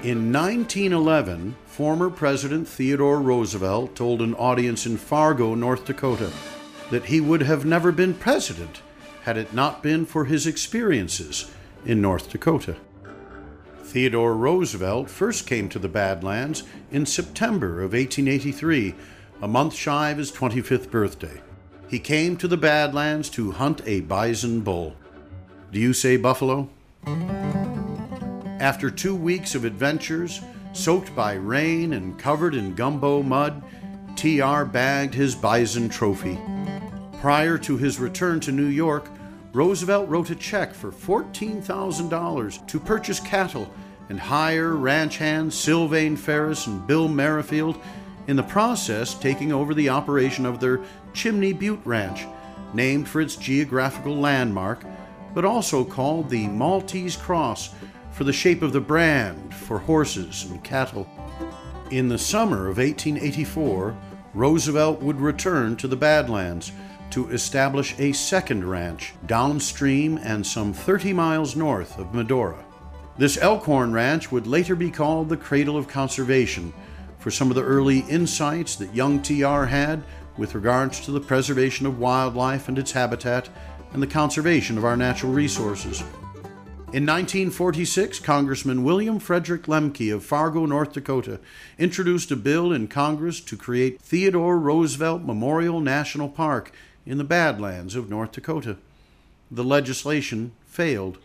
In 1911, former President Theodore Roosevelt told an audience in Fargo, North Dakota, that he would have never been president had it not been for his experiences in North Dakota. Theodore Roosevelt first came to the Badlands in September of 1883, a month shy of his 25th birthday. He came to the Badlands to hunt a bison bull. Do you say buffalo? After 2 weeks of adventures, soaked by rain and covered in gumbo mud, TR bagged his bison trophy. Prior to his return to New York, Roosevelt wrote a check for $14,000 to purchase cattle and hire ranch hands Sylvain Ferris and Bill Merrifield, in the process taking over the operation of their Chimney Butte Ranch, named for its geographical landmark, but also called the Maltese Cross for the shape of the brand for horses and cattle. In the summer of 1884, Roosevelt would return to the Badlands to establish a second ranch downstream and some 30 miles north of Medora. This Elkhorn Ranch would later be called the Cradle of Conservation for some of the early insights that young TR had with regards to the preservation of wildlife and its habitat and the conservation of our natural resources. In 1946, Congressman William Frederick Lemke of Fargo, North Dakota, introduced a bill in Congress to create Theodore Roosevelt Memorial National Park in the Badlands of North Dakota. The legislation failed.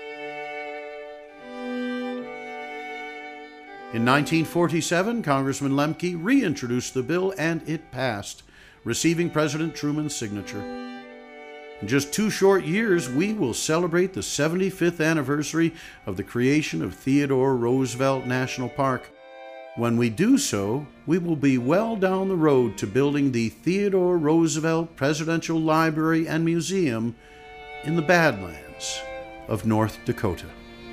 In 1947, Congressman Lemke reintroduced the bill and it passed, receiving President Truman's signature. In just 2 short years, we will celebrate the 75th anniversary of the creation of Theodore Roosevelt National Park. When we do so, we will be well down the road to building the Theodore Roosevelt Presidential Library and Museum in the Badlands of North Dakota.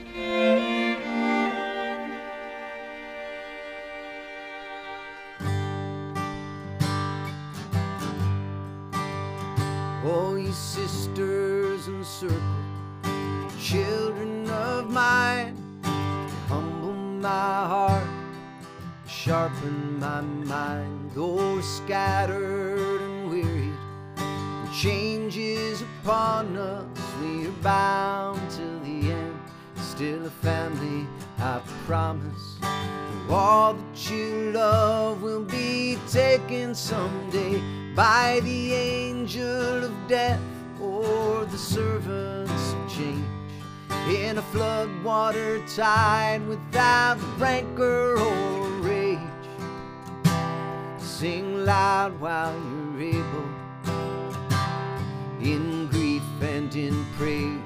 Oh, ye sisters and circle, children of mine, humble my heart, sharpen my mind. Though we're scattered and wearied, and change is upon us, we are bound till the end. Still a family, I promise. Though all that you love will be taken someday by the angel of death or the servants of change, in a floodwater tide without rancor or rage. Sing loud while you're able, in grief and in praise.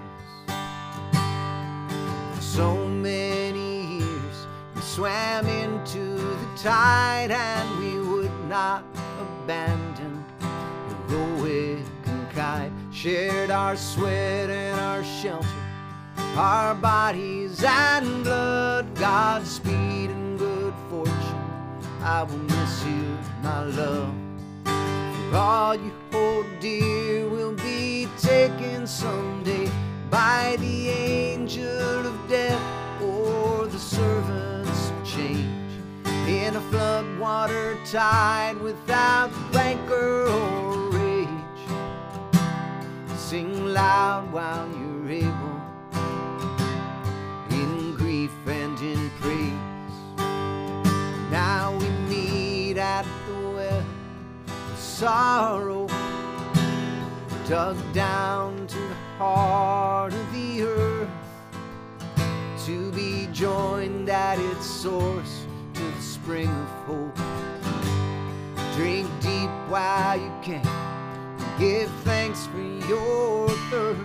For so many years we swam into the tide, and we would not abandon heroic and kind. Shared our sweat and our shelter, our bodies and blood. Godspeed and good fortune, I will miss you, my love. For all you hold dear will be taken someday by the angel of death or the servants of change, in a floodwater tide without rancor or rage. Sing loud while you're able, in grief and in praise. Now we meet at the well of sorrow, dug down to the heart of the earth, to be joined at its source to the spring of hope. Drink deep while you can, give thanks for your thirst.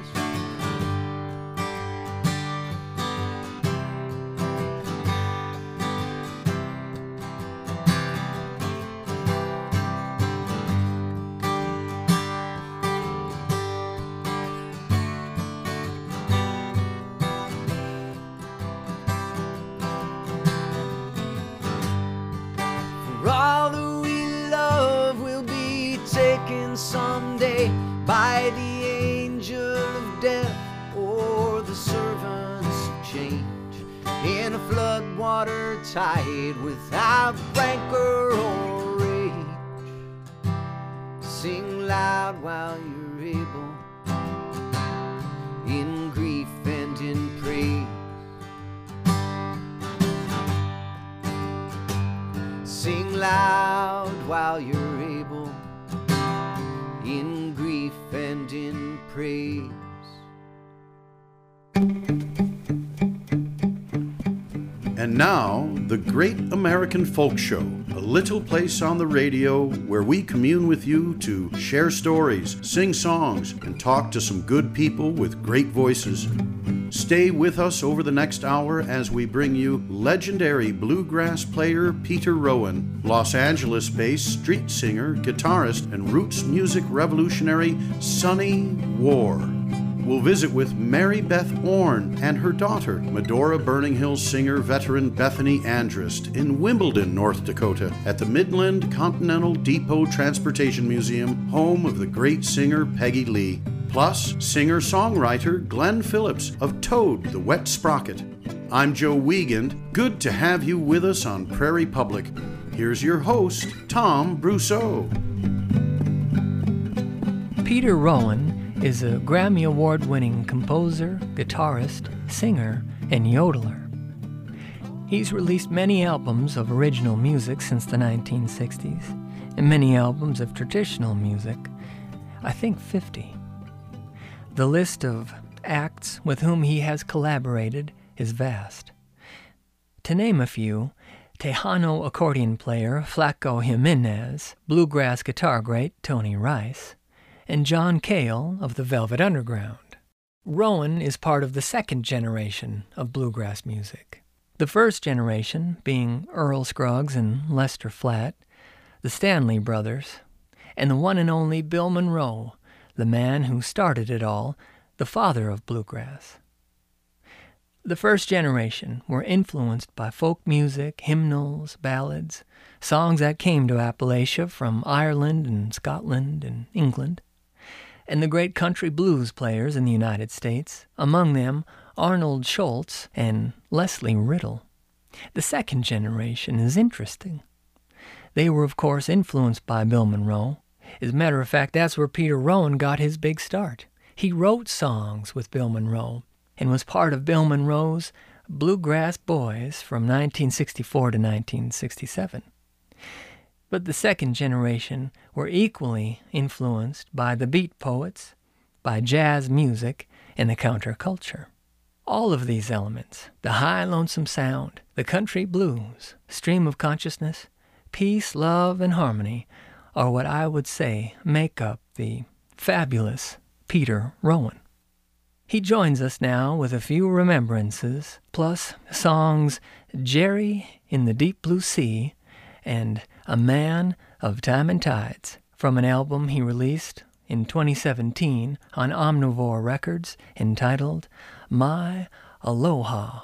For all that we love will be taken someday by the angel of death or the servants of change, in a floodwater tide without rancor or rage. Sing loud while you're able, in grief and in praise. Sing loud while you're able, in grief and in praise. And now, the Great American Folk Show, a little place on the radio where we commune with you to share stories, sing songs, and talk to some good people with great voices. Stay with us over the next hour as we bring you legendary bluegrass player Peter Rowan, Los Angeles-based street singer, guitarist, and roots music revolutionary Sonny War. We'll visit with Mary Beth Orne and her daughter, Medora Burning Hills singer veteran Bethany Andrist in Wimbledon, North Dakota, at the Midland Continental Depot Transportation Museum, home of the great singer Peggy Lee. Plus, singer-songwriter Glenn Phillips of Toad the Wet Sprocket. I'm Joe Wiegand. Good to have you with us on Prairie Public. Here's your host, Tom Brousseau. Peter Rowan is a Grammy Award-winning composer, guitarist, singer, and yodeler. He's released many albums of original music since the 1960s, and many albums of traditional music, I think 50. The list of acts with whom he has collaborated is vast. To name a few, Tejano accordion player Flaco Jimenez, bluegrass guitar great Tony Rice, and John Cale of the Velvet Underground. Rowan is part of the second generation of bluegrass music. The first generation being Earl Scruggs and Lester Flatt, the Stanley Brothers, and the one and only Bill Monroe, the man who started it all, the father of bluegrass. The first generation were influenced by folk music, hymnals, ballads, songs that came to Appalachia from Ireland and Scotland and England, and the great country blues players in the United States, among them Arnold Schultz and Leslie Riddle. The second generation is interesting. They were, of course, influenced by Bill Monroe. As a matter of fact, that's where Peter Rowan got his big start. He wrote songs with Bill Monroe and was part of Bill Monroe's Bluegrass Boys from 1964 to 1967. But the second generation were equally influenced by the beat poets, by jazz music, and the counterculture. All of these elements, the high lonesome sound, the country blues, stream of consciousness, peace, love, and harmony, are what I would say make up the fabulous Peter Rowan. He joins us now with a few remembrances, plus songs Jerry in the Deep Blue Sea and A Man of Time and Tides from an album he released in 2017 on Omnivore Records entitled My Aloha.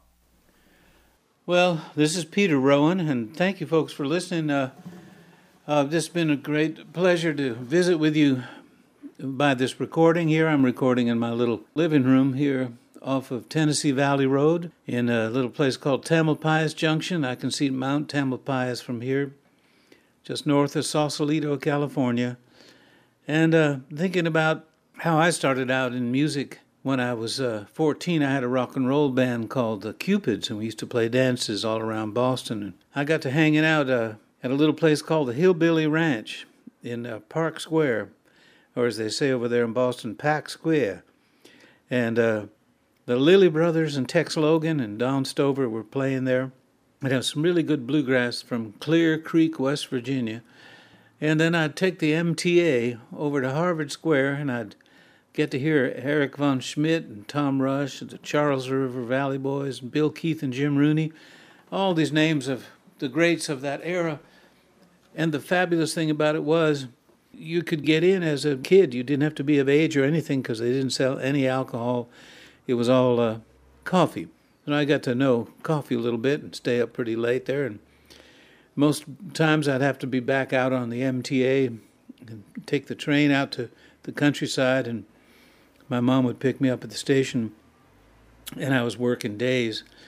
Well, this is Peter Rowan, and thank you folks for listening. This has been a great pleasure to visit with you by this recording here. I'm recording in my little living room here off of Tennessee Valley Road in a little place called Tamalpais Junction. I can see Mount Tamalpais from here, just north of Sausalito, California. And thinking about how I started out in music. When I was 14, I had a rock and roll band called the Cupids, and we used to play dances all around Boston. And I got to hanging out at a little place called the Hillbilly Ranch in Park Square, or as they say over there in Boston, Pack Square. And the Lilly Brothers and Tex Logan and Don Stover were playing there. I'd have some really good bluegrass from Clear Creek, West Virginia. And then I'd take the MTA over to Harvard Square, and I'd get to hear Eric Von Schmidt and Tom Rush and the Charles River Valley Boys and Bill Keith and Jim Rooney, all these names of the greats of that era. And the fabulous thing about it was you could get in as a kid. You didn't have to be of age or anything because they didn't sell any alcohol. It was all coffee. And I got to know coffee a little bit and stay up pretty late there. And most times I'd have to be back out on the MTA and take the train out to the countryside, and my mom would pick me up at the station, and I was working days.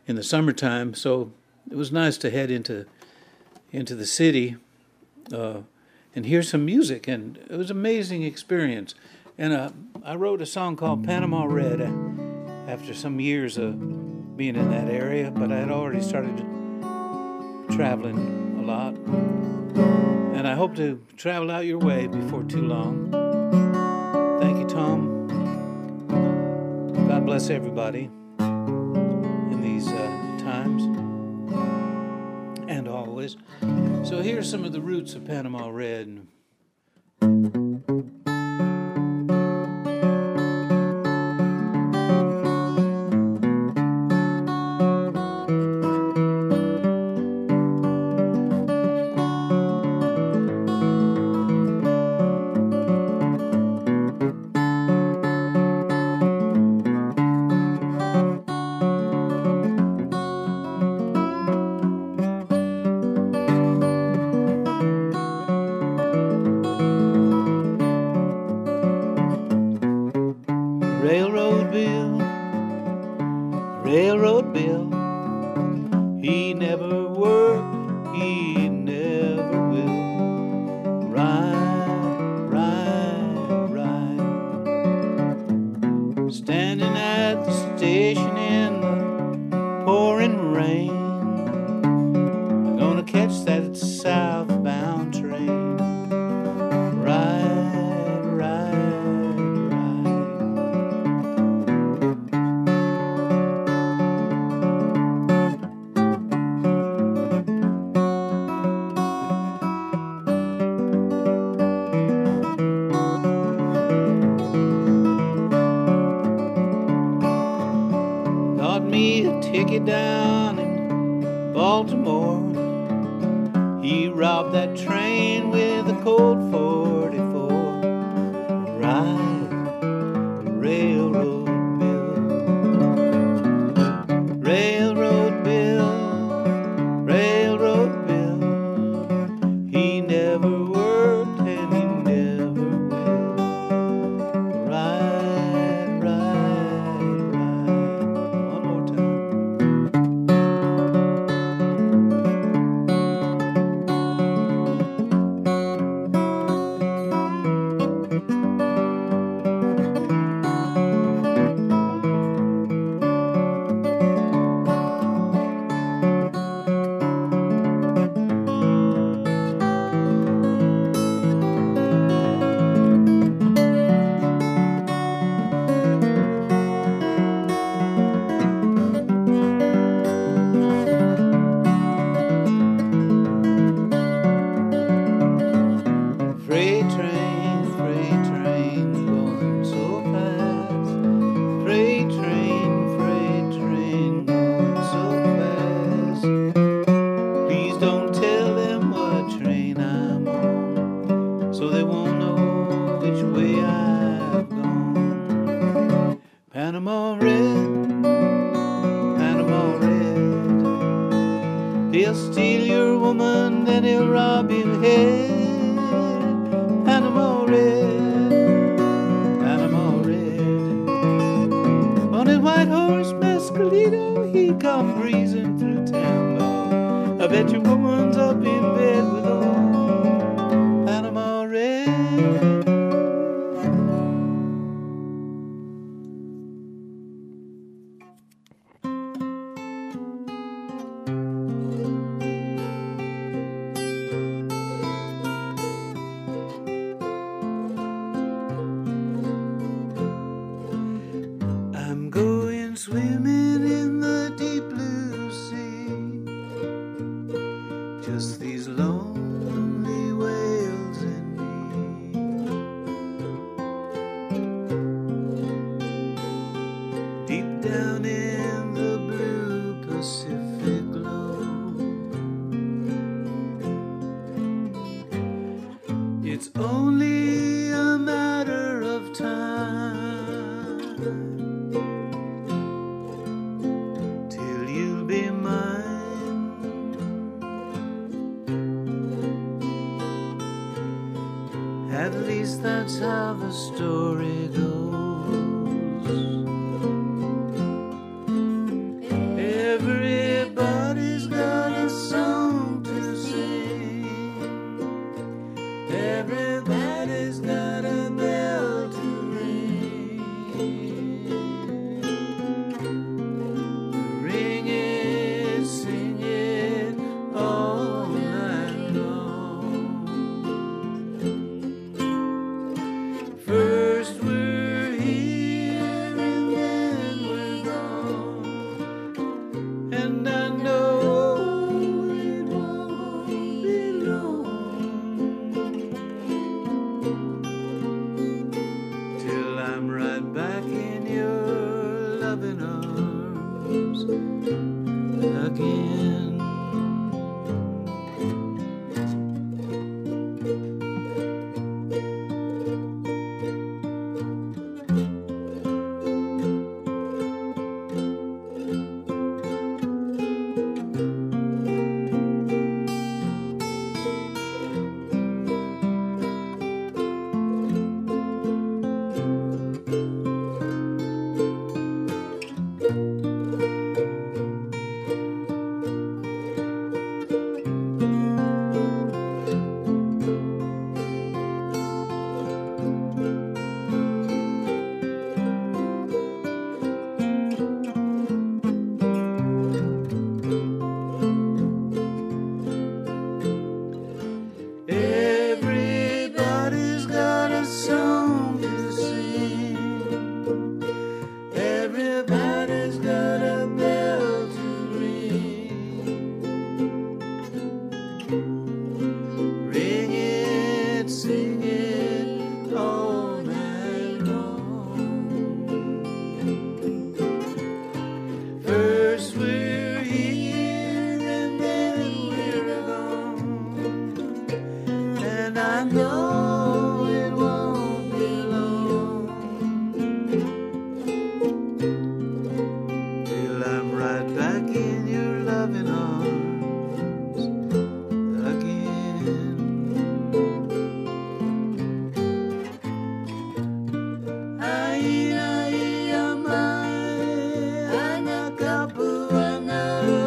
in the summertime. So it was nice to head into the city and hear some music, and it was an amazing experience. And I wrote a song called Panama Red after some years of being in that area, but I had already started traveling a lot. And I hope to travel out your way before too long. Thank you, Tom. God bless everybody in these times and always. So here's some of the roots of Panama Red. Railroad Bill, he never worked, he never will. Ride, ride, ride. Standing at the station in the pouring rain, I'm gonna catch that southbound train. Ride, ride. Ticket down in Baltimore. He robbed that train with a Colt 44. Ride, Railroad Bill. Railroad Bill, Railroad Bill. He never worked and he never will. Ride, ride, ride. One more time. Freight train going so fast. Freight train going so fast. Please don't tell them what train I'm on, so they won't know which way I've gone. Panama Red, Panama Red. He'll steal your woman, then he'll rob your head. Panama Red, Panama Red. On his white horse Mescalito, he come breezing through town. Oh, I bet your woman's up in bed with old Panama Red. I'm going swimming in the deep blue sea. Just these lonely whales and me. Deep down in the blue Pacific glow. It's only a matter of time till you'll be mine. At least that's how the story goes. Every right back in your loving arms again. Everybody's got a song to sing. Everybody's got a bell to ring. Ring it, sing it all night long. First we're here and then we're gone. And I know it won't be long till I'm right back in your loving arms again. Ai, ai, amai, ana kapuana.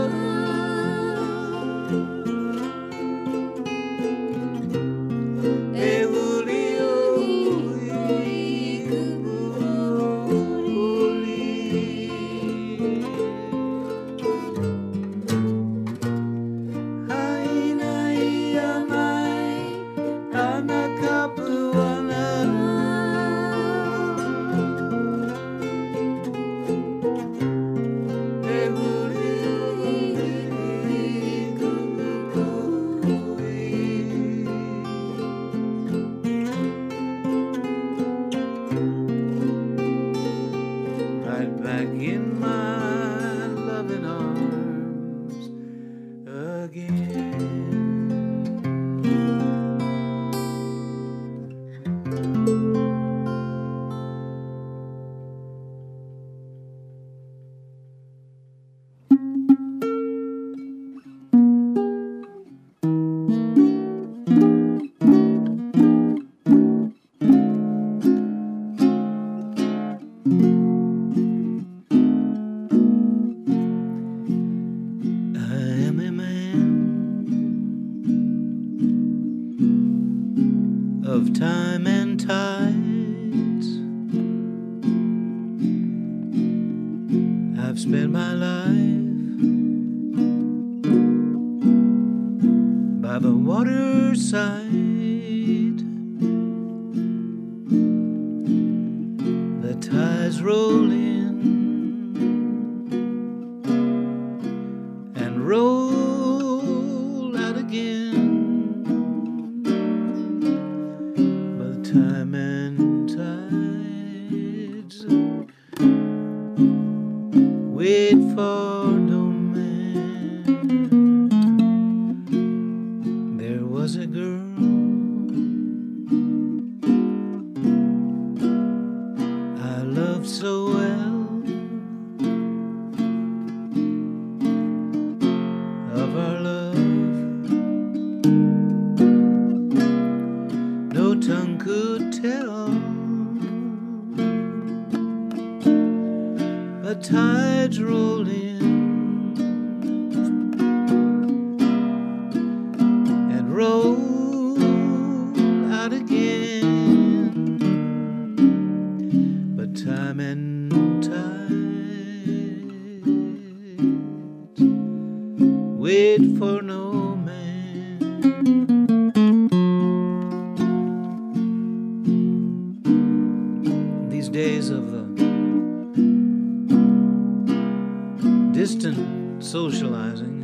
Right back in my loving arms again. I am a man of time and tides. I've spent my life by the waterside. The tides roll in and roll out again. But time and tides wait for no man. There was a girl I loved so well. Of our love, no tongue could tell. But tides roll in and roll out again. But time and tides wait for no man. These days of the distant socializing,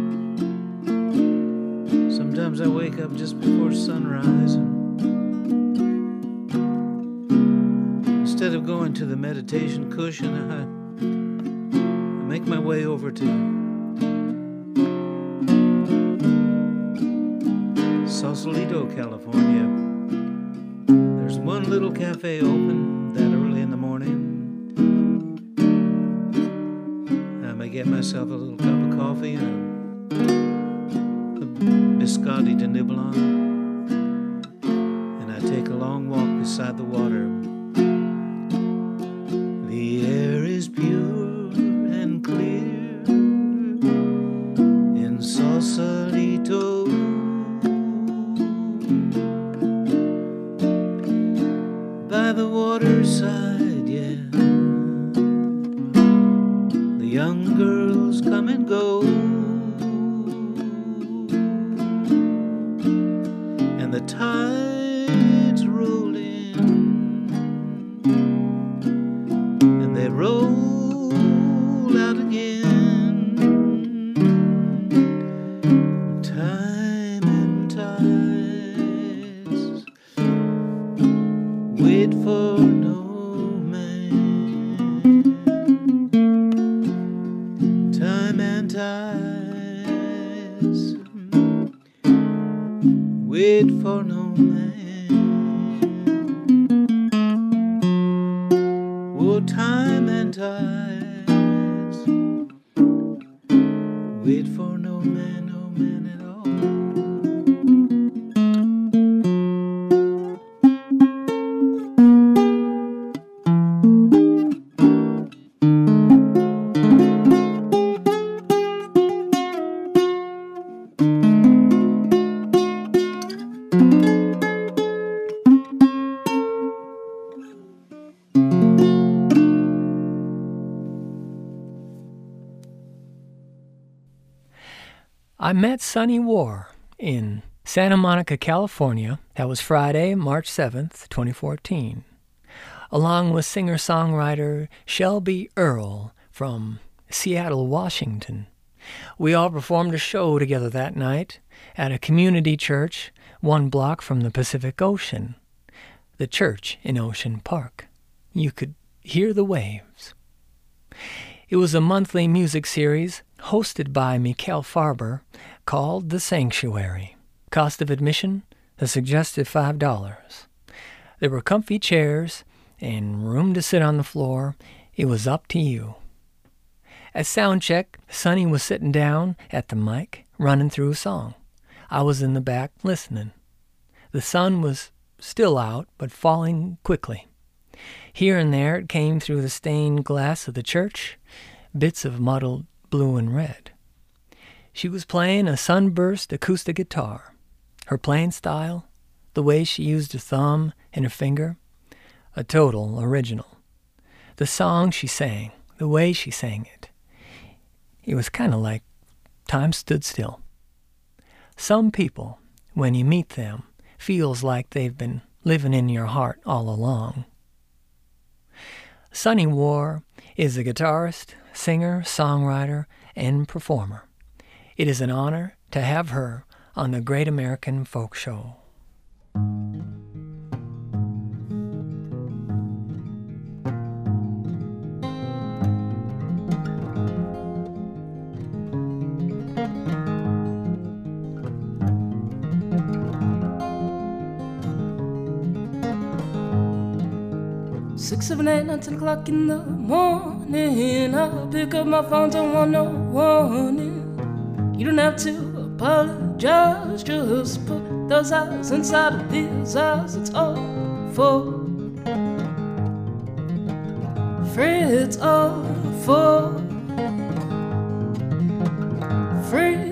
sometimes I wake up just before sunrise and instead of go into the meditation cushion. I make my way over to Sausalito, California. There's one little cafe open that early in the morning. I may get myself a little cup of coffee and a biscotti to nibble on. And I take a long walk beside the water. The air is pure and clear in Sausalito. By the waterside, yeah. The young girls come and go, and the tides roll in, and they roll out again. Time and tides wait for no man. Time and tides wait for no man. Oh, time and tides wait for no man at all. I met Sonny War in Santa Monica, California. That was Friday, March 7th, 2014, along with singer-songwriter Shelby Earle from Seattle, Washington. We all performed a show together that night at a community church 1 block from the Pacific Ocean, the church in Ocean Park. You could hear the waves. It was a monthly music series hosted by Mikael Farber called The Sanctuary. Cost of admission, a suggested $5. There were comfy chairs and room to sit on the floor. It was up to you. At soundcheck, Sonny was sitting down at the mic, running through a song. I was in the back listening. The sun was still out, but falling quickly. Here and there it came through the stained glass of the church, bits of muddled blue and red. She was playing a sunburst acoustic guitar. Her playing style, the way she used her thumb and her finger, a total original. The song she sang, the way she sang it, it was kind of like time stood still. Some people, when you meet them, feels like they've been living in your heart all along. Sonny War is a guitarist, singer, songwriter, and performer. It is an honor to have her on the Great American Folk Show. Six, 7, 8, 9, 10 o'clock in the morning, I pick up my phone, don't want no warning. You don't have to apologize, just put those eyes inside of these eyes. It's all for free, it's all for free.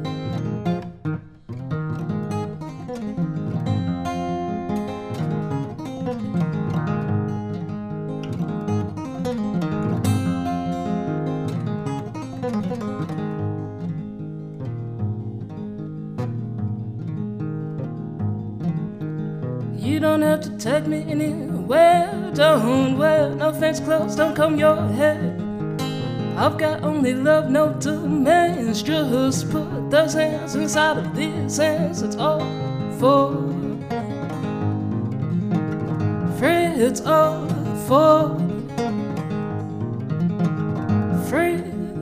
You don't have to take me anywhere. Don't wear no fancy clothes, don't comb your hair. I've got only love, no demands. Just put those hands inside of these hands. It's all for free, it's all for free.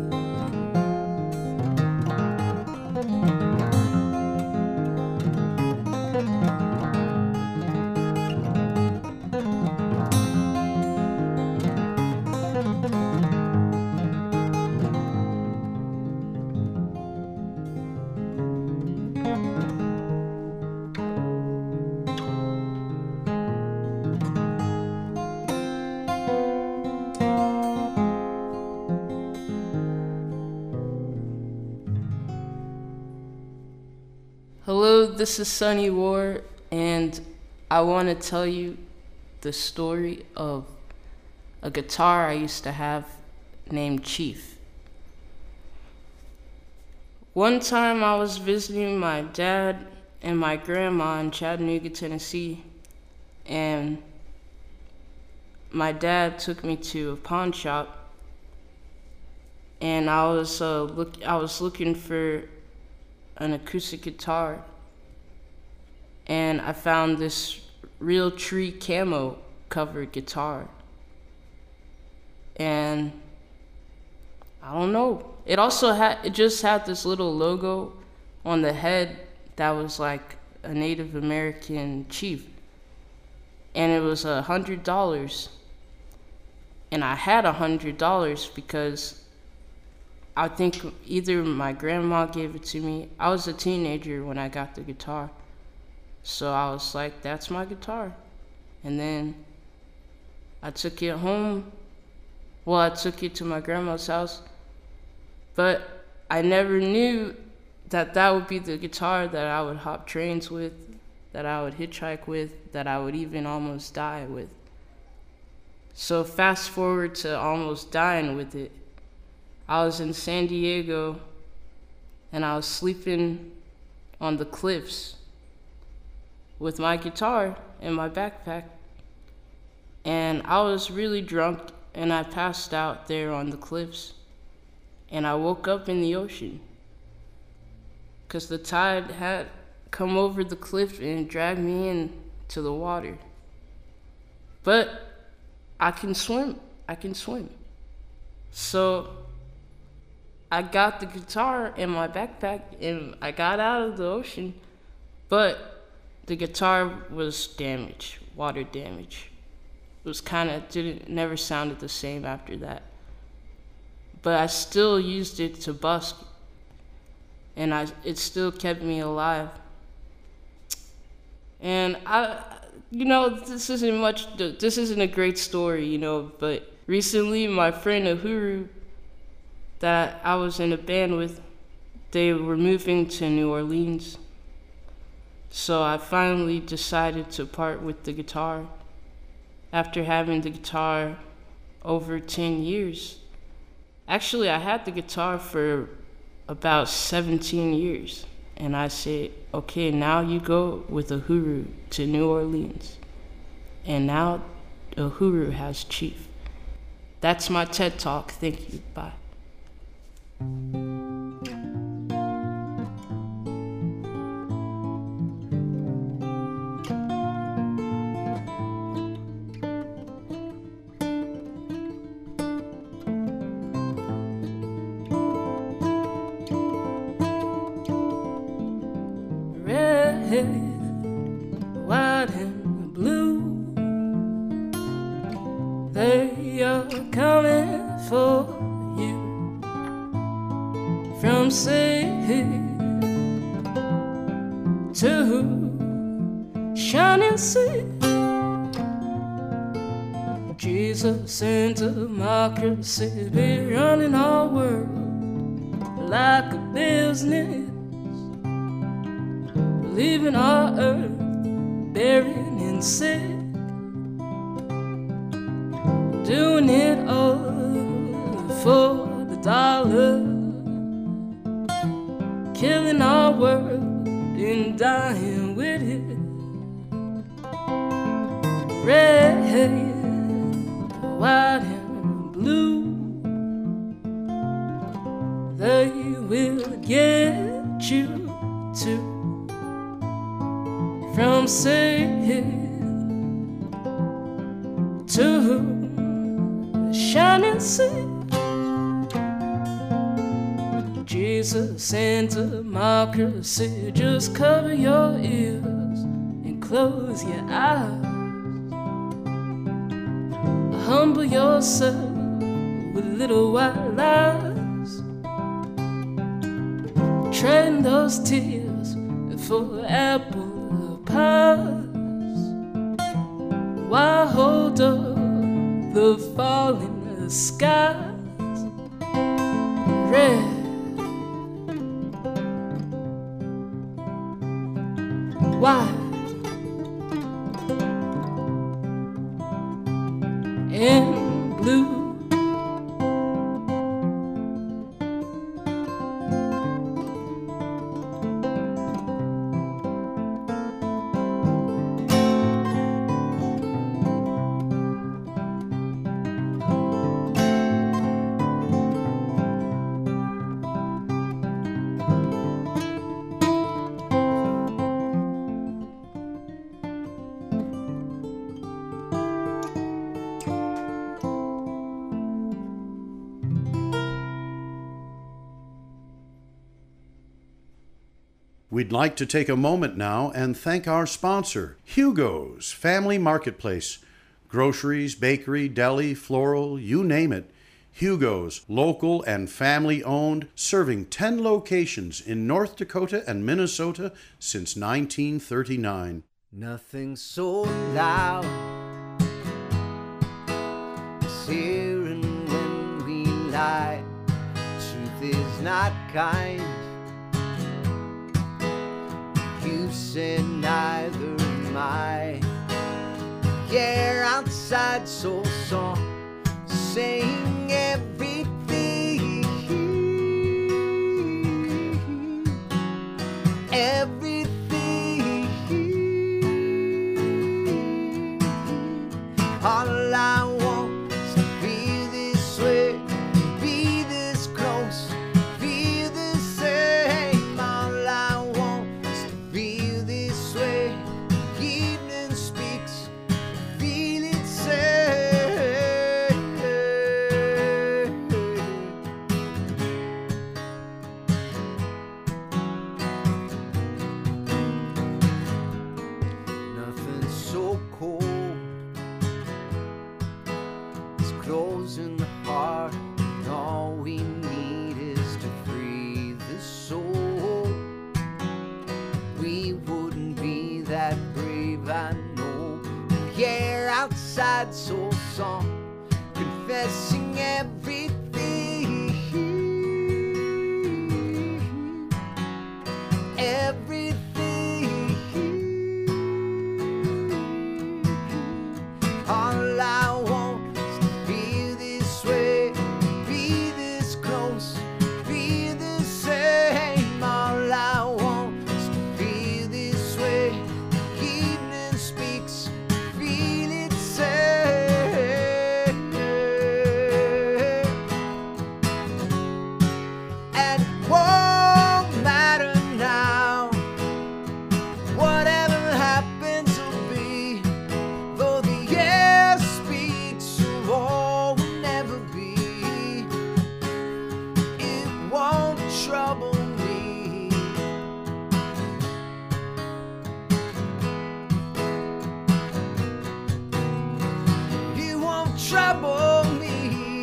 Hello, this is Sonny Ward, and I want to tell you the story of a guitar I used to have named Chief. One time I was visiting my dad and my grandma in Chattanooga, Tennessee, and my dad took me to a pawn shop, and I was looking for an acoustic guitar, and I found this Real Tree camo covered guitar, and I don't know, it just had this little logo on the head that was like a Native American chief, and it was $100, and I had $100 because I think either my grandma gave it to me. I was a teenager when I got the guitar, so I was like, that's my guitar. And then I took it home. Well, I took it to my grandma's house, but I never knew that that would be the guitar that I would hop trains with, that I would hitchhike with, that I would even almost die with. So fast forward to almost dying with it. I was in San Diego, and I was sleeping on the cliffs with my guitar in my backpack, and I was really drunk, and I passed out there on the cliffs, and I woke up in the ocean because the tide had come over the cliff and dragged me into the water. But I can swim. So I got the guitar in my backpack and I got out of the ocean, but the guitar was damaged, water damage. It was never sounded the same after that. But I still used it to busk, and it still kept me alive. And this isn't a great story, but recently my friend Uhuru that I was in a band with, they were moving to New Orleans. So I finally decided to part with the guitar after having the guitar over 10 years. Actually, I had the guitar for about 17 years. And I said, okay, now you go with Uhuru to New Orleans. And now Uhuru has Chief. That's my TED Talk. Thank you. Bye. Red, white, and blue, they are coming for you. From sea to shining sea, Jesus and democracy be running our world like a business, leaving our earth barren and sick, doing it all for the dollar, killing our world and dying with it. Red, white, and blue, they will get you too. From sea to a shining sea. Jesus, Santa, democracy, just cover your ears and close your eyes. Humble yourself with little white lies. Trading those tears for apple pies. Why hold up the falling skies? Red. White and blue. We'd like to take a moment now and thank our sponsor, Hugo's Family Marketplace. Groceries, bakery, deli, floral, you name it. Hugo's, local and family-owned, serving 10 locations in North Dakota and Minnesota since 1939. Nothing so loud as hearing when we lie. Truth is not kind. You said neither am I. Yeah, outside so soft, saying everything, everything. All I want is to be this way, be this close, feel the same. All I want is to feel this way. Evening speaks, feel it say. Nothing so cold as closing the heart, and all we need is to free the soul. We wouldn't be that brave, I know. Yeah, outside so soft, confessing everything, everything. All I want is to feel this way, be this close, feel the same. All I want is to feel this way. Evening speaks, feel it say. And it won't matter now, whatever happens will be. Though the air speaks of all will never be, it won't trouble me. It won't trouble me.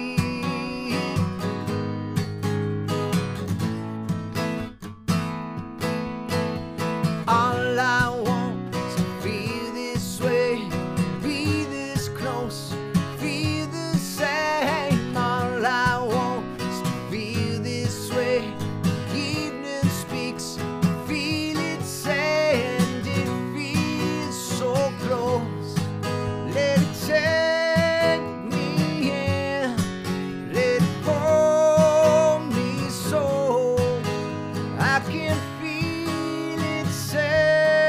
All I want is to feel this way, be this close, feel the same. All I want is to feel this way. Evening speaks, feel it say, and it feels so close. Let it take me in, let it hold me so I can feel it say.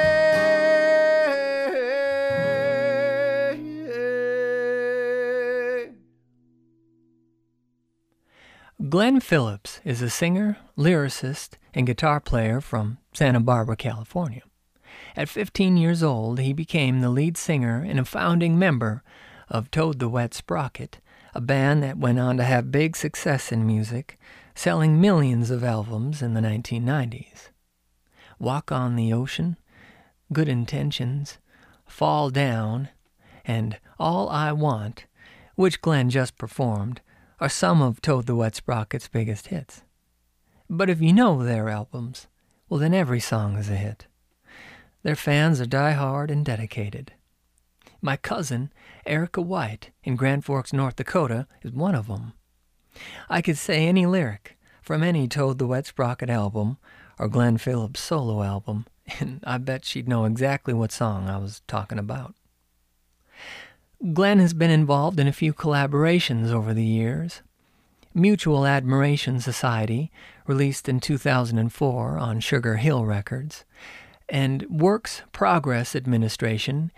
Glenn Phillips is a singer, lyricist, and guitar player from Santa Barbara, California. At 15 years old, he became the lead singer and a founding member of Toad the Wet Sprocket, a band that went on to have big success in music, selling millions of albums in the 1990s. Walk on the Ocean, Good Intentions, Fall Down, and All I Want, which Glenn just performed, are some of Toad the Wet Sprocket's biggest hits. But if you know their albums, well, then every song is a hit. Their fans are die-hard and dedicated. My cousin, Erica White, in Grand Forks, North Dakota, is one of them. I could say any lyric from any Toad the Wet Sprocket album or Glenn Phillips solo album, and I bet she'd know exactly what song I was talking about. Glenn has been involved in a few collaborations over the years. Mutual Admiration Society, released in 2004 on Sugar Hill Records, and Works Progress Administration,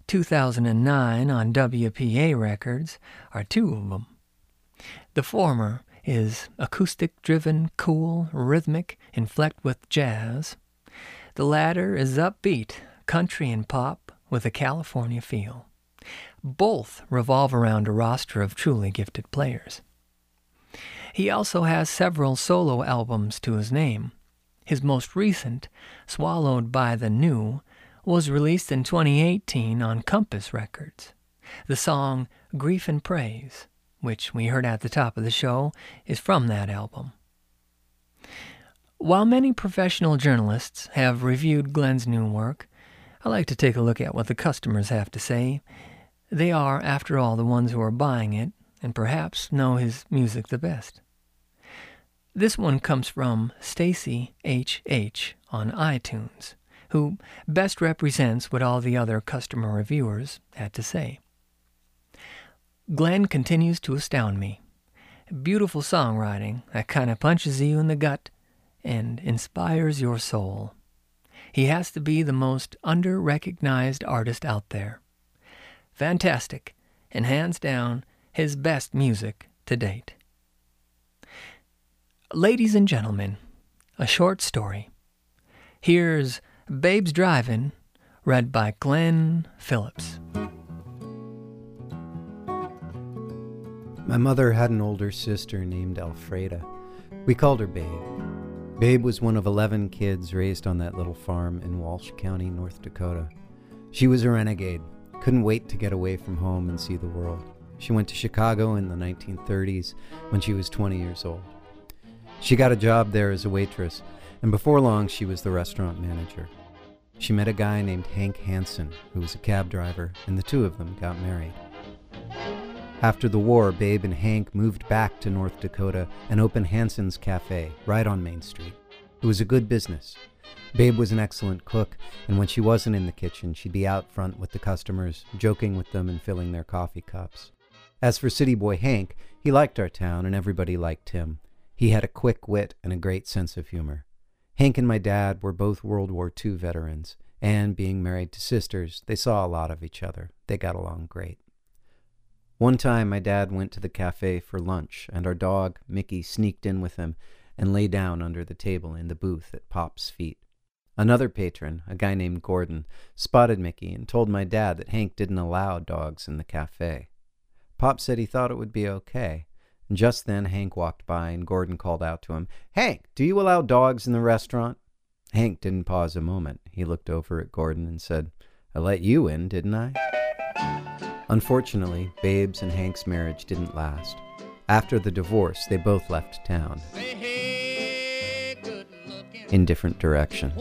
2009 on WPA Records, are two of them. The former is acoustic-driven, cool, rhythmic, and flecked with jazz. The latter is upbeat, country and pop with a California feel. Both revolve around a roster of truly gifted players. He also has several solo albums to his name. His most recent, Swallowed by the New, was released in 2018 on Compass Records. The song Grief and Praise, which we heard at the top of the show, is from that album. While many professional journalists have reviewed Glenn's new work, I like to take a look at what the customers have to say. They are, after all, the ones who are buying it and perhaps know his music the best. This one comes from Stacy H.H. on iTunes, who best represents what all the other customer reviewers had to say. Glenn continues to astound me. Beautiful songwriting that kind of punches you in the gut and inspires your soul. He has to be the most under-recognized artist out there. Fantastic, and hands down, his best music to date. Ladies and gentlemen, a short story. Here's Babe's Drivin', read by Glenn Phillips. My mother had an older sister named Alfreda. We called her Babe. Babe was one of 11 kids raised on that little farm in Walsh County, North Dakota. She was a renegade, couldn't wait to get away from home and see the world. She went to Chicago in the 1930s when she was 20 years old. She got a job there as a waitress, and before long she was the restaurant manager. She met a guy named Hank Hansen, who was a cab driver, and the two of them got married. After the war, Babe and Hank moved back to North Dakota and opened Hansen's Cafe right on Main Street. It was a good business. Babe was an excellent cook, and when she wasn't in the kitchen, she'd be out front with the customers, joking with them and filling their coffee cups. As for city boy Hank, he liked our town and everybody liked him. He had a quick wit and a great sense of humor. Hank and my dad were both World War II veterans, and being married to sisters, they saw a lot of each other. They got along great. One time, my dad went to the cafe for lunch, and our dog, Mickey, sneaked in with him and lay down under the table in the booth at Pop's feet. Another patron, a guy named Gordon, spotted Mickey and told my dad that Hank didn't allow dogs in the cafe. Pop said he thought it would be okay. And just then, Hank walked by, and Gordon called out to him, "Hank, do you allow dogs in the restaurant?" Hank didn't pause a moment. He looked over at Gordon and said, "I let you in, didn't I?" Unfortunately, Babe's and Hank's marriage didn't last. After the divorce, they both left town in different directions.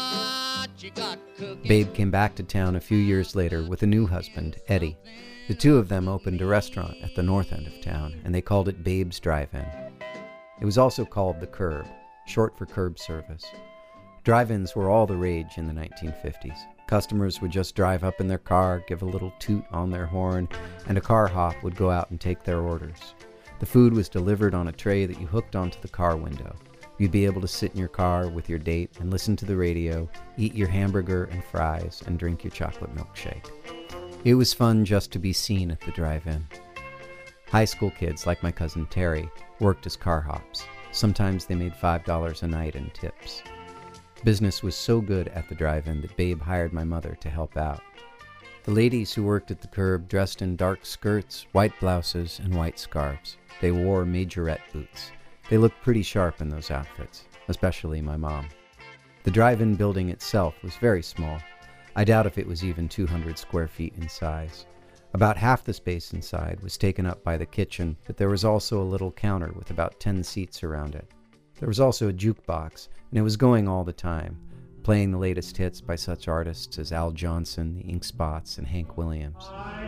Babe came back to town a few years later with a new husband, Eddie. The two of them opened a restaurant at the north end of town, and they called it Babe's Drive-In. It was also called The Curb, short for curb service. Drive-ins were all the rage in the 1950s. Customers would just drive up in their car, give a little toot on their horn, and a car hop would go out and take their orders. The food was delivered on a tray that you hooked onto the car window. You'd be able to sit in your car with your date and listen to the radio, eat your hamburger and fries, and drink your chocolate milkshake. It was fun just to be seen at the drive-in. High school kids, like my cousin Terry, worked as car hops. Sometimes they made $5 a night in tips. Business was so good at the drive-in that Babe hired my mother to help out. The ladies who worked at the curb dressed in dark skirts, white blouses, and white scarves. They wore majorette boots. They looked pretty sharp in those outfits, especially my mom. The drive-in building itself was very small. I doubt if it was even 200 square feet in size. About half the space inside was taken up by the kitchen, but there was also a little counter with about 10 seats around it. There was also a jukebox, and it was going all the time, playing the latest hits by such artists as Al Johnson, the Ink Spots, and Hank Williams.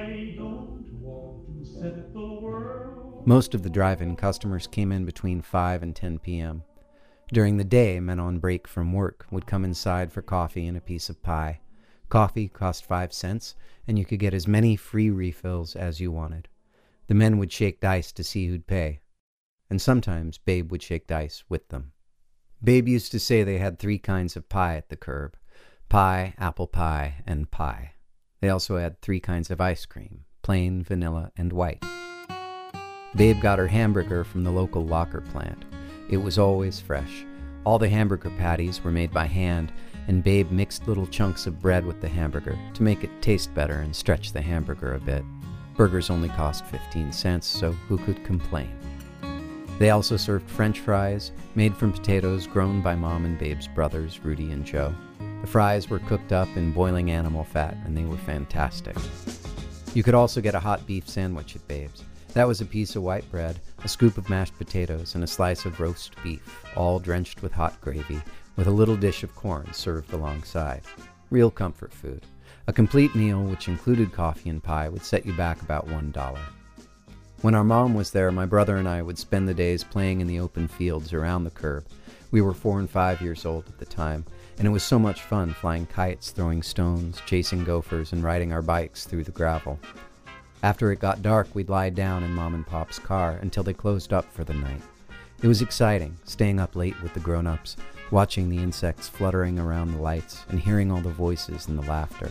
Most of the drive-in customers came in between 5 and 10 p.m. During the day, men on break from work would come inside for coffee and a piece of pie. Coffee cost 5 cents, and you could get as many free refills as you wanted. The men would shake dice to see who'd pay. And sometimes Babe would shake dice with them. Babe used to say they had 3 kinds of pie at the curb: pie, apple pie, and pie. They also had 3 kinds of ice cream: plain, vanilla, and white. Babe got her hamburger from the local locker plant. It was always fresh. All the hamburger patties were made by hand, and Babe mixed little chunks of bread with the hamburger to make it taste better and stretch the hamburger a bit. Burgers only cost 15 cents, so who could complain? They also served French fries, made from potatoes grown by Mom and Babe's brothers, Rudy and Joe. The fries were cooked up in boiling animal fat, and they were fantastic. You could also get a hot beef sandwich at Babe's. That was a piece of white bread, a scoop of mashed potatoes, and a slice of roast beef, all drenched with hot gravy, with a little dish of corn served alongside. Real comfort food. A complete meal, which included coffee and pie, would set you back about $1. When our mom was there, my brother and I would spend the days playing in the open fields around the curb. We were 4 and 5 years old at the time, and it was so much fun flying kites, throwing stones, chasing gophers, and riding our bikes through the gravel. After it got dark, we'd lie down in Mom and Pop's car until they closed up for the night. It was exciting, staying up late with the grown-ups, watching the insects fluttering around the lights, and hearing all the voices and the laughter.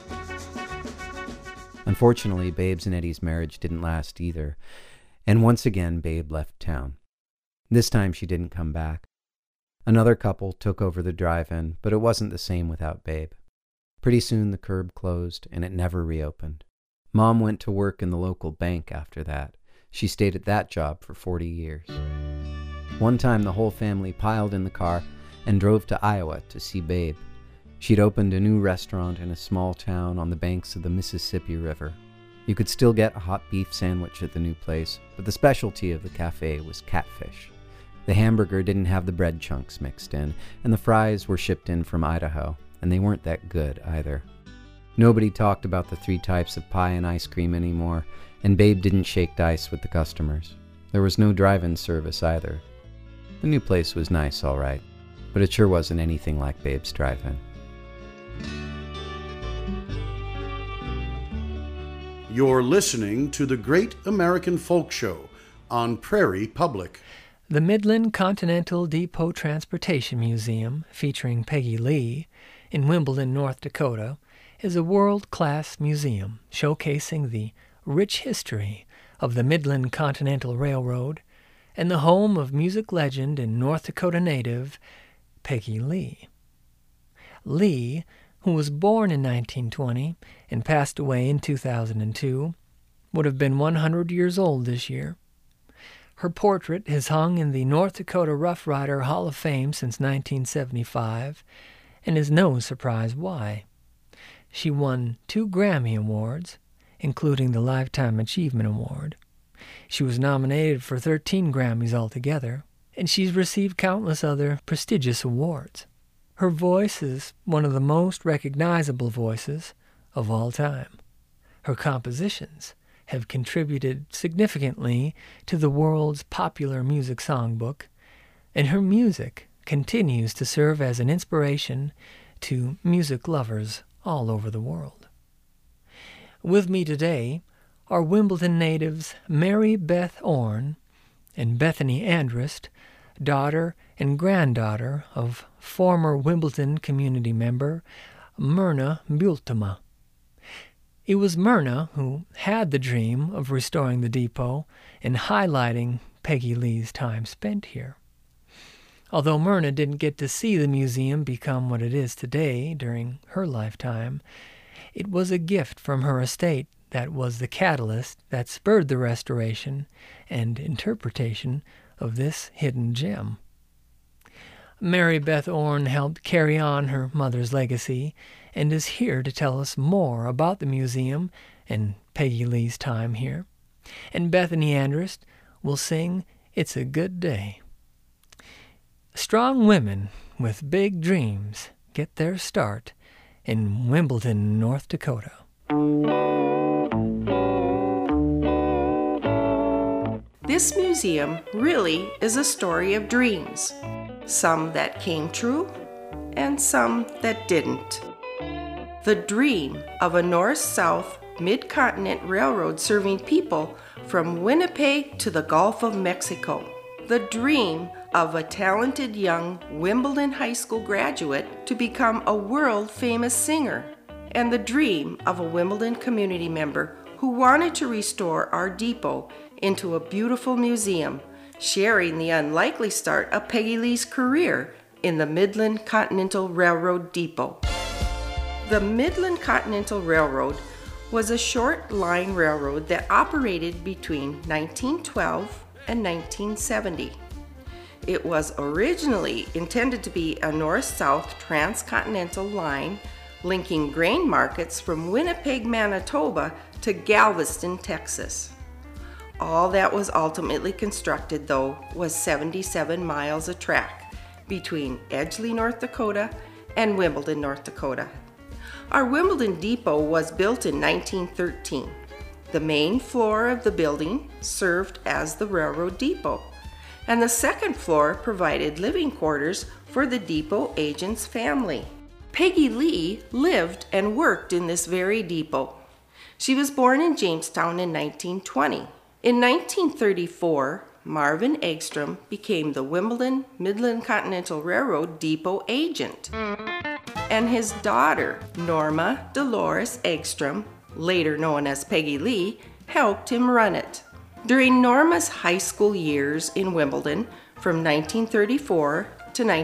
Unfortunately, Babe's and Eddie's marriage didn't last either, and once again Babe left town. This time she didn't come back. Another couple took over the drive-in, but it wasn't the same without Babe. Pretty soon the curb closed, and it never reopened. Mom went to work in the local bank after that. She stayed at that job for 40 years. One time the whole family piled in the car and drove to Iowa to see Babe. She'd opened a new restaurant in a small town on the banks of the Mississippi River. You could still get a hot beef sandwich at the new place, but the specialty of the cafe was catfish. The hamburger didn't have the bread chunks mixed in, and the fries were shipped in from Idaho, and they weren't that good either. Nobody talked about the 3 types of pie and ice cream anymore, and Babe didn't shake dice with the customers. There was no drive-in service either. The new place was nice, all right, but it sure wasn't anything like Babe's drive-in. You're listening to the Great American Folk Show on Prairie Public. The Midland Continental Depot Transportation Museum, featuring Peggy Lee, in Wimbledon, North Dakota, is a world-class museum showcasing the rich history of the Midland Continental Railroad and the home of music legend and North Dakota native Peggy Lee. Lee, who was born in 1920 and passed away in 2002, would have been 100 years old this year. Her portrait has hung in the North Dakota Rough Rider Hall of Fame since 1975, and is no surprise why. She won 2 Grammy Awards, including the Lifetime Achievement Award. She was nominated for 13 Grammys altogether, and she's received countless other prestigious awards. Her voice is one of the most recognizable voices of all time. Her compositions have contributed significantly to the world's popular music songbook, and her music continues to serve as an inspiration to music lovers all over the world. With me today are Wimbledon natives Mary Beth Orn and Bethany Andrist, daughter and granddaughter of former Wimbledon community member Myrna Bultema. It was Myrna who had the dream of restoring the depot and highlighting Peggy Lee's time spent here. Although Myrna didn't get to see the museum become what it is today during her lifetime, It was a gift from her estate that was the catalyst that spurred the restoration and interpretation of this hidden gem. Mary Beth Orne helped carry on her mother's legacy and is here to tell us more about the museum and Peggy Lee's time here. And Bethany Andrist will sing It's a Good Day. Strong women with big dreams get their start in Wimbledon, North Dakota. This museum really is a story of dreams, some that came true and some that didn't. The dream of a north-south mid-continent railroad serving people from Winnipeg to the Gulf of Mexico. The dream of a talented young Wimbledon High School graduate to become a world-famous singer. And the dream of a Wimbledon community member who wanted to restore our depot into a beautiful museum, sharing the unlikely start of Peggy Lee's career in the Midland Continental Railroad depot. The Midland Continental Railroad was a short line railroad that operated between 1912 and 1970. It was originally intended to be a north-south transcontinental line linking grain markets from Winnipeg, Manitoba to Galveston, Texas. All that was ultimately constructed, though, was 77 miles of track between Edgeley, North Dakota and Wimbledon, North Dakota. Our Wimbledon depot was built in 1913. The main floor of the building served as the railroad depot, and the second floor provided living quarters for the depot agent's family. Peggy Lee lived and worked in this very depot. She was born in Jamestown in 1920. In 1934, Marvin Eggstrom became the Wimbledon Midland Continental Railroad depot agent. And his daughter, Norma Dolores Eggstrom, later known as Peggy Lee, helped him run it. During Norma's high school years in Wimbledon, from 1934 to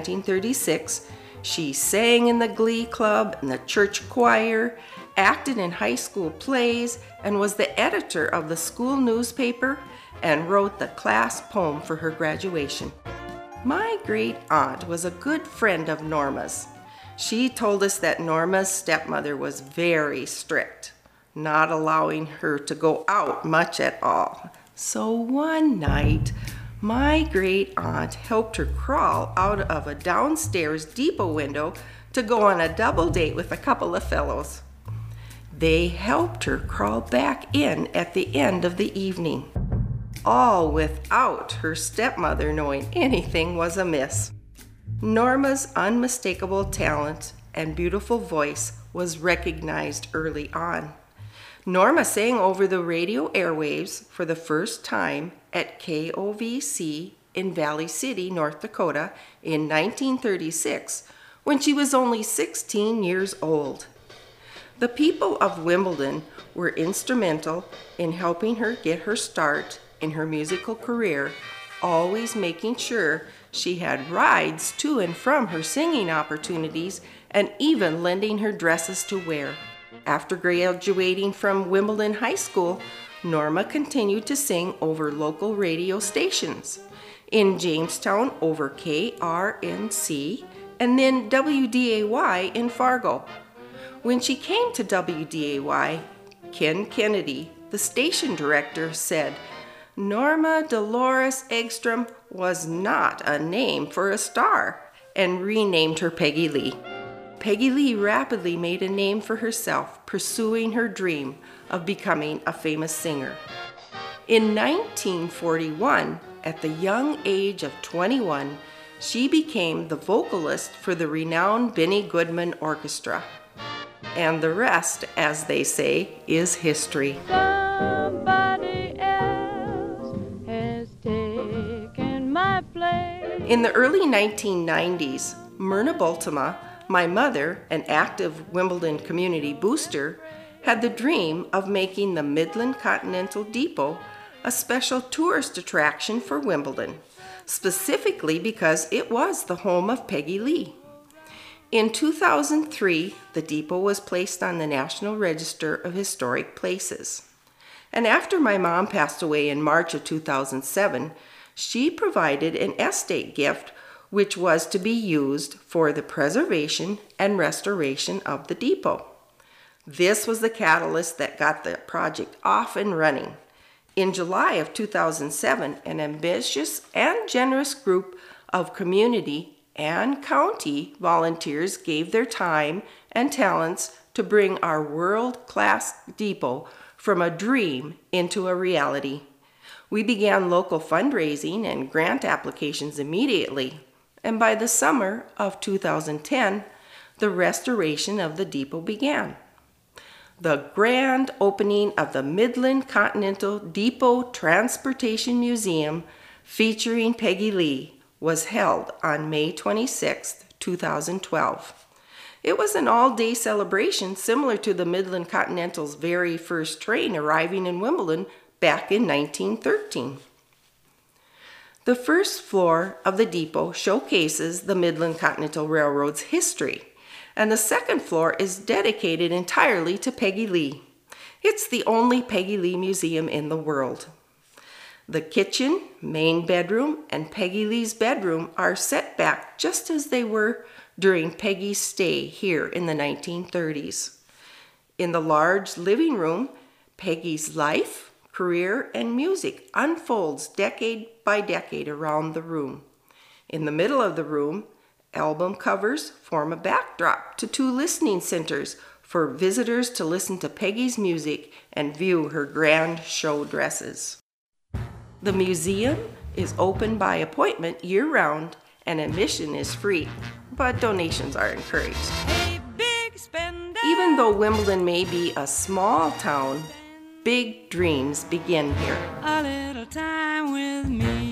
1936, she sang in the glee club and the church choir, acted in high school plays, and was the editor of the school newspaper and wrote the class poem for her graduation. My great aunt was a good friend of Norma's. She told us that Norma's stepmother was very strict, not allowing her to go out much at all. So one night, my great aunt helped her crawl out of a downstairs depot window to go on a double date with a couple of fellows. They helped her crawl back in at the end of the evening, all without her stepmother knowing anything was amiss. Norma's unmistakable talent and beautiful voice was recognized early on. Norma sang over the radio airwaves for the first time at KOVC in Valley City, North Dakota in 1936 when she was only 16 years old. The people of Wimbledon were instrumental in helping her get her start in her musical career, always making sure she had rides to and from her singing opportunities and even lending her dresses to wear. After graduating from Wimbledon High School, Norma continued to sing over local radio stations. In Jamestown over KRNC and then WDAY in Fargo. When she came to WDAY, Ken Kennedy, the station director, said, Norma Dolores Eggstrom was not a name for a star, and renamed her Peggy Lee. Peggy Lee rapidly made a name for herself, pursuing her dream of becoming a famous singer. In 1941, at the young age of 21, she became the vocalist for the renowned Benny Goodman Orchestra. And the rest, as they say, is history. Somebody else has taken my place. In the early 1990s, Myrna Bultema, my mother, an active Wimbledon community booster, had the dream of making the Midland Continental Depot a special tourist attraction for Wimbledon, specifically because it was the home of Peggy Lee. In 2003, the depot was placed on the National Register of Historic Places. And after my mom passed away in March of 2007, she provided an estate gift which was to be used for the preservation and restoration of the depot. This was the catalyst that got the project off and running. In July of 2007, an ambitious and generous group of community and county volunteers gave their time and talents to bring our world-class depot from a dream into a reality. We began local fundraising and grant applications immediately, and by the summer of 2010, the restoration of the depot began. The grand opening of the Midland Continental Depot Transportation Museum featuring Peggy Lee was held on May 26, 2012. It was an all-day celebration similar to the Midland Continental's very first train arriving in Wimbledon back in 1913. The first floor of the depot showcases the Midland Continental Railroad's history, and the second floor is dedicated entirely to Peggy Lee. It's the only Peggy Lee museum in the world. The kitchen, main bedroom, and Peggy Lee's bedroom are set back just as they were during Peggy's stay here in the 1930s. In the large living room, Peggy's life, career, and music unfolds decade by decade around the room. In the middle of the room, album covers form a backdrop to two listening centers for visitors to listen to Peggy's music and view her grand show dresses. The museum is open by appointment year-round and admission is free, but donations are encouraged. Hey, big spender. Even though Wimbledon may be a small town, big dreams begin here. A little time with me.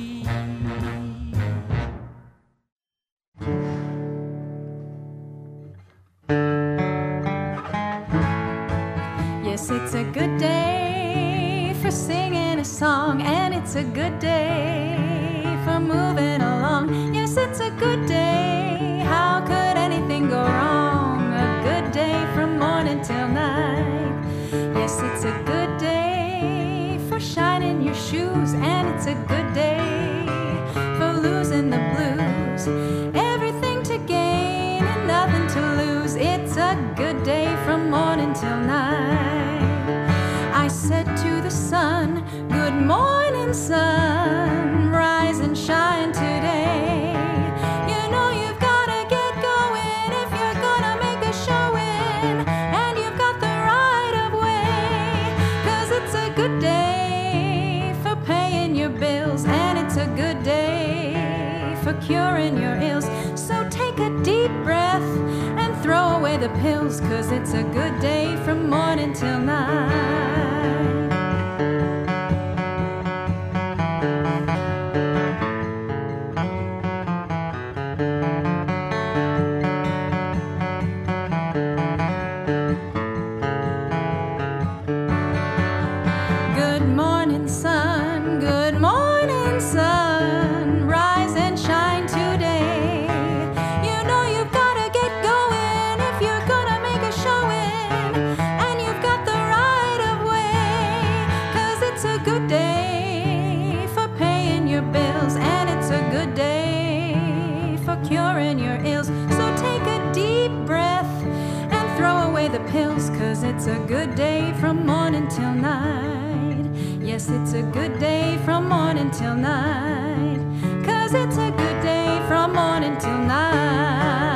Yes, it's a good day for singing a song, and it's a good day for moving along. Yes, it's a good day. How could anything go wrong? A good day from morning till night. Yes, it's a good day for shining your shoes, and it's a good day for losing the blues. Everything to gain and nothing to lose. It's a good day from morning till night. I said to the sun, good morning, sun, rise and shine today. You know you've gotta get going if you're gonna make a showing, and you've got the right of way, 'cause it's a good day for paying your bills, and it's a good day for curing your ills. So take a deep breath and throw away the pills, 'cause it's a good day from morning till night. Good morning, sun, good morning, sun, rise and shine today. You know you've gotta get going if you're gonna make a showing, and you've got the right of way, 'cause it's a good day for paying your bills, and it's a good day for curing your ills. So take a deep breath and throw away the pills, 'cause it's a good day from morning till night. Yes, it's a good day from morning till night, 'cause it's a good day from morning till night.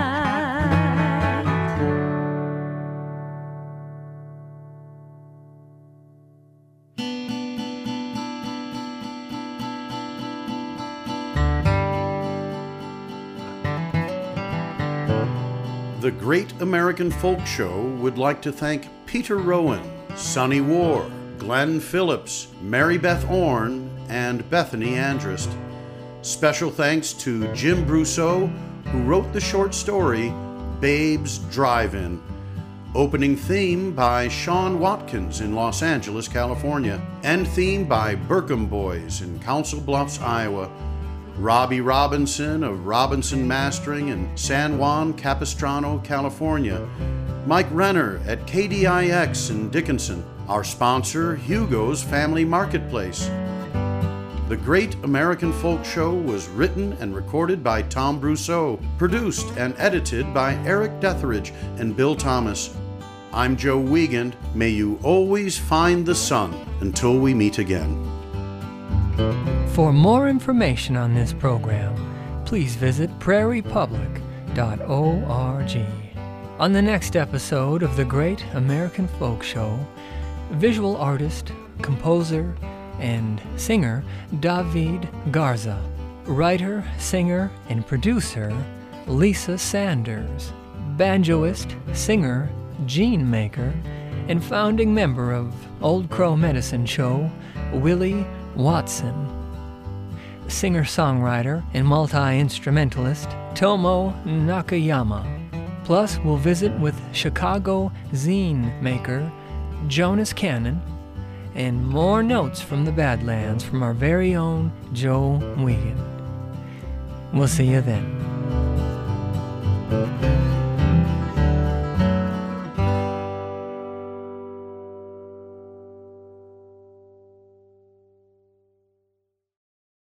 The Great American Folk Show would like to thank Peter Rowan, Sonny War, Glenn Phillips, Mary Beth Orne, and Bethany Andrist. Special thanks to Jim Brousseau, who wrote the short story Babe's Drive-In. Opening theme by Sean Watkins in Los Angeles, California. End theme by Burkham Boys in Council Bluffs, Iowa. Robbie Robinson of Robinson Mastering in San Juan Capistrano, California, Mike Renner at KDIX in Dickinson, our sponsor, Hugo's Family Marketplace. The Great American Folk Show was written and recorded by Tom Brousseau, produced and edited by Eric Detheridge and Bill Thomas. I'm Joe Wiegand. May you always find the sun until we meet again. For more information on this program, please visit prairiepublic.org. On the next episode of The Great American Folk Show, visual artist, composer, and singer David Garza, writer, singer, and producer Lisa Sanders, banjoist, singer Gene Maker, and founding member of Old Crow Medicine Show Willie Watson, singer-songwriter and multi-instrumentalist Tomo Nakayama. Plus, we'll visit with Chicago zine maker Jonas Cannon, and more notes from the Badlands from our very own Joe Wiegand. We'll see you then.